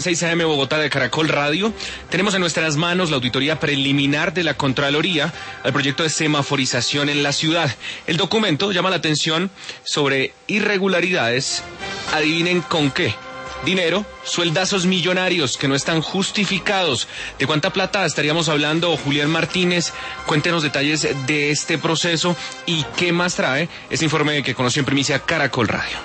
6 AM Bogotá de Caracol Radio. Tenemos en nuestras manos la auditoría preliminar de la Contraloría al proyecto de semaforización en la ciudad. El documento llama la atención sobre irregularidades. Adivinen con qué. Dinero, sueldazos millonarios que no están justificados. ¿De cuánta plata estaríamos hablando? Julián Martínez, cuéntenos detalles de este proceso y qué más trae este informe que conoció en primicia Caracol Radio.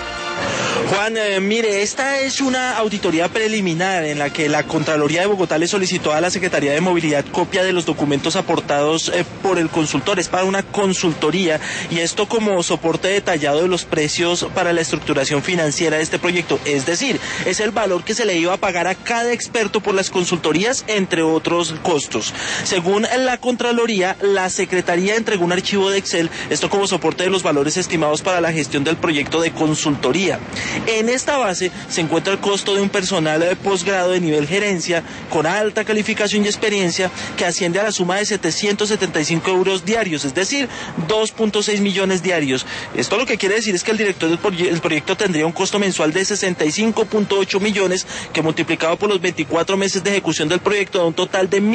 Juan, mire, esta es una auditoría preliminar en la que la Contraloría de Bogotá le solicitó a la Secretaría de Movilidad copia de los documentos aportados por el consultor. Es para una consultoría y esto como soporte detallado de los precios para la estructuración financiera de este proyecto. Es decir, es el valor que se le iba a pagar a cada experto por las consultorías, entre otros costos. Según la Contraloría, la Secretaría entregó un archivo de Excel, esto como soporte de los valores estimados para la gestión del proyecto de consultoría. En esta base se encuentra el costo de un personal de posgrado de nivel gerencia con alta calificación y experiencia que asciende a la suma de 775 euros diarios, es decir, 2.6 millones diarios. Esto lo que quiere decir es que el director del proyecto tendría un costo mensual de 65.8 millones que multiplicado por los 24 meses de ejecución del proyecto da un total de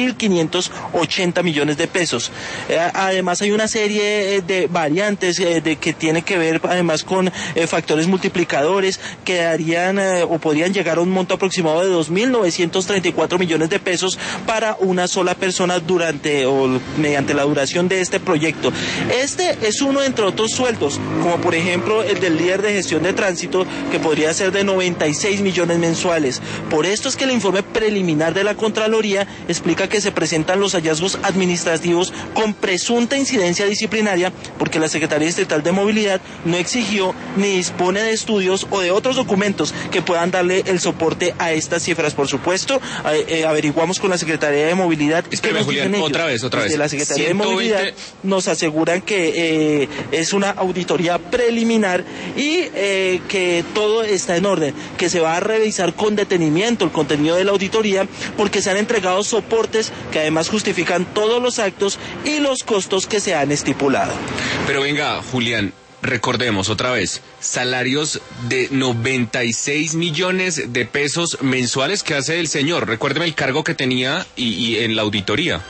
1.580 millones de pesos. Además hay una serie de variantes que tiene que ver además con factores multiplicadores que darían o podrían llegar a un monto aproximado de 2.934 millones de pesos para una sola persona mediante la duración de este proyecto. Este es uno entre otros sueldos, como por ejemplo el del líder de gestión de tránsito, que podría ser de 96 millones mensuales. Por esto es que el informe preliminar de la Contraloría explica que se presentan los hallazgos administrativos con presunta incidencia disciplinaria porque la Secretaría Distrital de Movilidad no exigió ni dispone de estudios o de otros documentos que puedan darle el soporte a estas cifras. Por supuesto, averiguamos con la Secretaría de Movilidad. Espérame, Julián, otra vez. Desde la Secretaría 120... de Movilidad nos aseguran que es una auditoría preliminar y que todo está en orden, que se va a revisar con detenimiento el contenido de la auditoría porque se han entregado soportes que además justifican todos los actos y los costos que se han estipulado. Pero venga, Julián, recordemos otra vez, salarios de 96 millones de pesos mensuales que hace el señor. Recuérdeme el cargo que tenía y en la auditoría.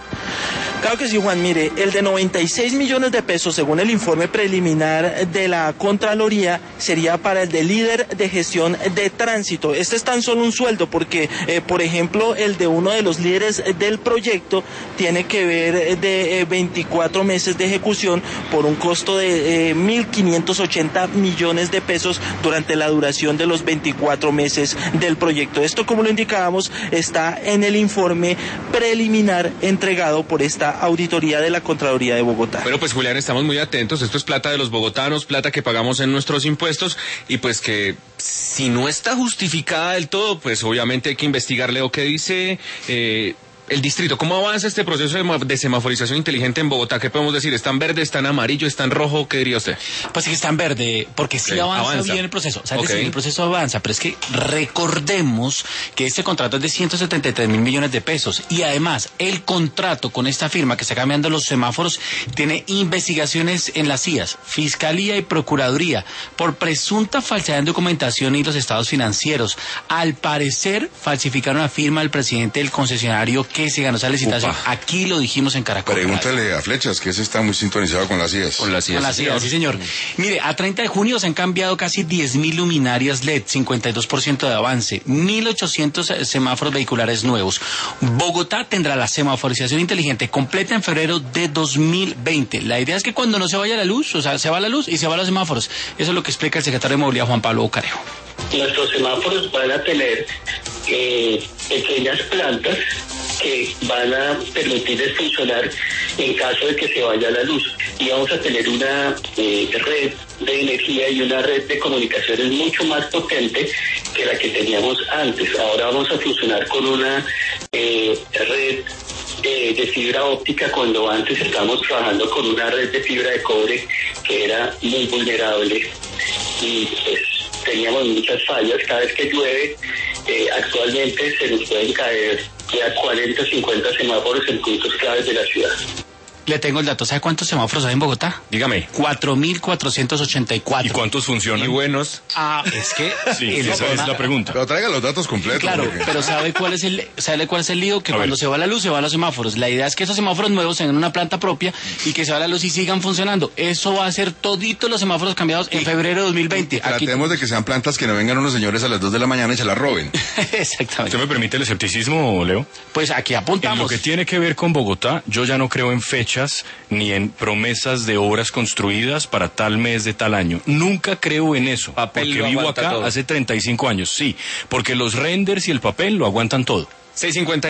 Claro que sí, Juan. Mire, el de 96 millones de pesos, según el informe preliminar de la Contraloría, sería para el de líder de gestión de tránsito. Este es tan solo un sueldo porque, por ejemplo, el de uno de los líderes del proyecto tiene que ver de 24 meses de ejecución por un costo de 1.580 millones de pesos durante la duración de los 24 meses del proyecto. Esto, como lo indicábamos, está en el informe preliminar entregado por esta auditoría de la Contraloría de Bogotá. Bueno, pues Julián, estamos muy atentos. Esto es plata de los bogotanos, plata que pagamos en nuestros impuestos y pues que si no está justificada del todo, pues obviamente hay que investigarle o qué dice el distrito. ¿Cómo avanza este proceso de semaforización inteligente en Bogotá? ¿Qué podemos decir? ¿Está en verde, está en amarillo, está en rojo? ¿Qué diría usted? Pues sí que está en verde, porque sí avanza bien el proceso. O sea, es decir, el proceso avanza, pero es que recordemos que este contrato es de 173 mil millones de pesos y además el contrato con esta firma que está cambiando los semáforos tiene investigaciones en las CIAs, Fiscalía y Procuraduría, por presunta falsedad en documentación y los estados financieros. Al parecer, falsificaron la firma del presidente del concesionario que se ganó esa licitación. Aquí lo dijimos en Caracol. Pregúntale a Flechas, que ese está muy sintonizado con las CIAs. Con las CIAs, sí, señor. Mire, a 30 de junio se han cambiado casi 10.000 luminarias LED, 52% de avance, 1.800 semáforos vehiculares nuevos. Bogotá tendrá la semaforización inteligente completa en febrero de 2020. La idea es que cuando no se vaya la luz, o sea, se va la luz y se van los semáforos. Eso es lo que explica el secretario de Movilidad, Juan Pablo Bocarejo. Nuestros semáforos van a tener pequeñas plantas que van a permitirles funcionar en caso de que se vaya la luz. Y vamos a tener una red de energía y una red de comunicaciones mucho más potente que la que teníamos antes. Ahora vamos a funcionar con una red de fibra óptica cuando antes estábamos trabajando con una red de fibra de cobre que era muy vulnerable y pues teníamos muchas fallas. Cada vez que llueve actualmente se nos pueden caer ya 40 o 50 semáforos en puntos claves de la ciudad. Le tengo el dato. ¿Sabe cuántos semáforos hay en Bogotá? Dígame. 4.484. ¿Y cuántos funcionan? Y buenos. Es que... Sí, esa es la pregunta. Pero traiga los datos completos. Claro, porque... pero ¿sabe cuál es el lío? Que cuando se va la luz, se van los semáforos. La idea es que esos semáforos nuevos tengan una planta propia y que se va la luz y sigan funcionando. Eso va a ser toditos los semáforos cambiados en febrero de 2020. Tratemos de que sean plantas que no vengan unos señores a las 2 de la mañana y se las roben. Exactamente. ¿Usted me permite el escepticismo, Leo? Pues aquí apuntamos. En lo que tiene que ver con Bogotá, yo ya no creo en fechas ni en promesas de obras construidas para tal mes de tal año. Nunca creo en eso. Papel porque lo vivo aguanta acá todo. hace 35 años. Sí, porque los renders y el papel lo aguantan todo. 6:50